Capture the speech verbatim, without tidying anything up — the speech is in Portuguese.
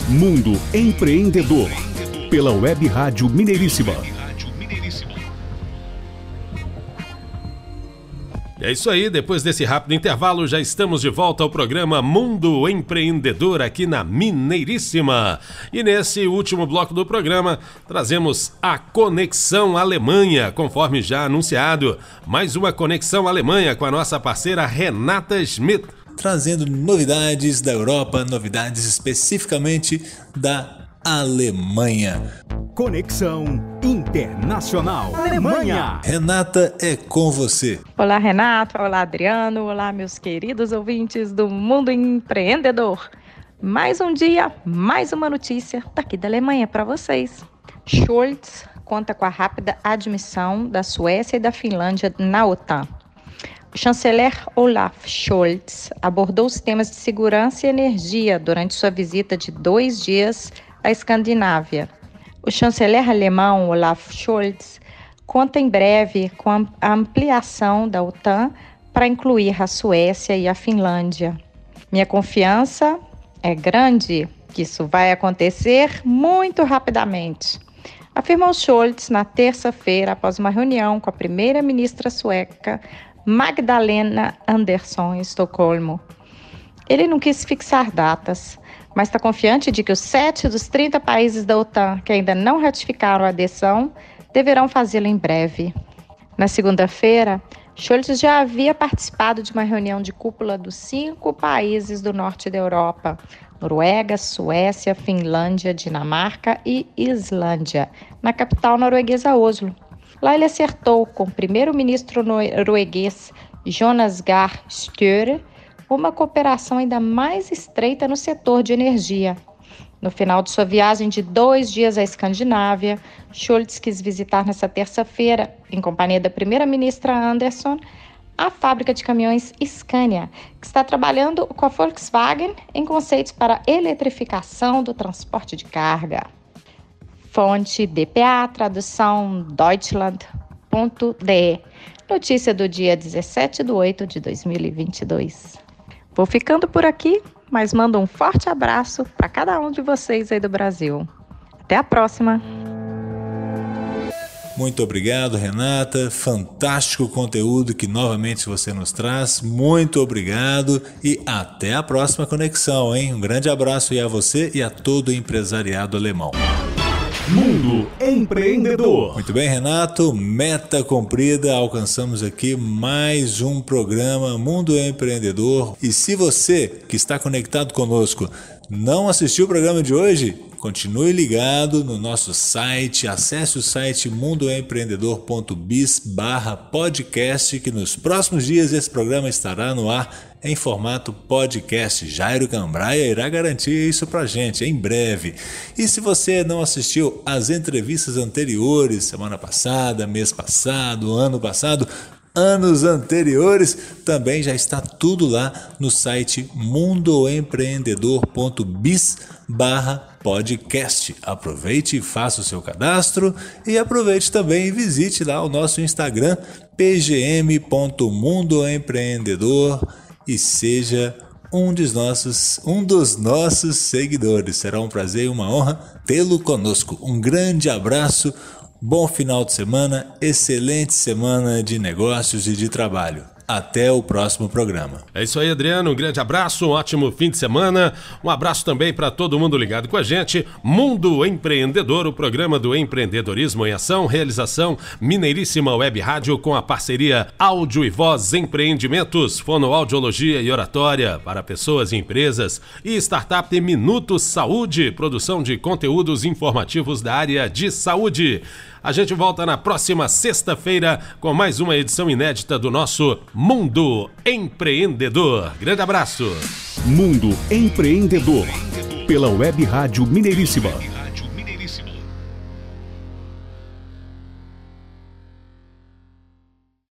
Mundo Empreendedor, pela Web Rádio Mineiríssima. É isso aí, depois desse rápido intervalo já estamos de volta ao programa Mundo Empreendedor aqui na Mineiríssima. E nesse último bloco do programa trazemos a Conexão Alemanha, conforme já anunciado. Mais uma Conexão Alemanha com a nossa parceira Renata Schmidt. Trazendo novidades da Europa, novidades especificamente da Alemanha. Conexão Internacional Alemanha. Renata, é com você. Olá, Renato. Olá, Adriano. Olá, meus queridos ouvintes do Mundo Empreendedor. Mais um dia, mais uma notícia daqui da Alemanha para vocês. Scholz conta com a rápida admissão da Suécia e da Finlândia na OTAN. O chanceler Olaf Scholz abordou os temas de segurança e energia durante sua visita de dois dias à Escandinávia. O chanceler alemão Olaf Scholz conta em breve com a ampliação da OTAN para incluir a Suécia e a Finlândia. Minha confiança é grande que isso vai acontecer muito rapidamente, afirmou Scholz na terça-feira após uma reunião com a primeira-ministra sueca Magdalena Andersson em Estocolmo. Ele não quis fixar datas, mas está confiante de que os sete dos trinta países da OTAN que ainda não ratificaram a adesão deverão fazê-lo em breve. Na segunda-feira, Scholz já havia participado de uma reunião de cúpula dos cinco países do norte da Europa: Noruega, Suécia, Finlândia, Dinamarca e Islândia, na capital norueguesa Oslo. Lá ele acertou com o primeiro-ministro norueguês Jonas Gahr Støre uma cooperação ainda mais estreita no setor de energia. No final de sua viagem de dois dias à Escandinávia, Scholz quis visitar nesta terça-feira, em companhia da primeira-ministra Andersson, a fábrica de caminhões Scania, que está trabalhando com a Volkswagen em conceitos para a eletrificação do transporte de carga. Fonte D P A, tradução deutschland ponto d e. Notícia do dia dezessete de oito de dois mil e vinte e dois. Vou ficando por aqui, mas mando um forte abraço para cada um de vocês aí do Brasil. Até a próxima! Muito obrigado, Renata. Fantástico conteúdo que novamente você nos traz. Muito obrigado e até a próxima conexão, hein? Um grande abraço aí a você e a todo o empresariado alemão. Mundo Empreendedor. Muito bem, Renato, meta cumprida, alcançamos aqui mais um programa Mundo Empreendedor. E se você que está conectado conosco não assistiu o programa de hoje, continue ligado no nosso site, acesse o site mundoempreendedor ponto biz barra podcast, que nos próximos dias esse programa estará no ar em formato podcast. Jairo Cambraia irá garantir isso pra gente em breve. E se você não assistiu às entrevistas anteriores, semana passada, mês passado, ano passado, anos anteriores, também já está tudo lá no site mundoempreendedor ponto biz barra podcast. Aproveite e faça o seu cadastro e aproveite também e visite lá o nosso Instagram p g m ponto mundoempreendedor e seja um dos nossos, um dos nossos seguidores. Será um prazer e uma honra tê-lo conosco. Um grande abraço. Bom final de semana, excelente semana de negócios e de trabalho. Até o próximo programa. É isso aí, Adriano. Um grande abraço, um ótimo fim de semana. Um abraço também para todo mundo ligado com a gente. Mundo Empreendedor, o programa do empreendedorismo em ação, realização Mineiríssima Web Rádio com a parceria Áudio e Voz Empreendimentos, fonoaudiologia e oratória para pessoas e empresas e startup Minuto Saúde, produção de conteúdos informativos da área de saúde. A gente volta na próxima sexta-feira com mais uma edição inédita do nosso Mundo Empreendedor. Grande abraço. Mundo Empreendedor, pela Web Rádio Mineiríssima.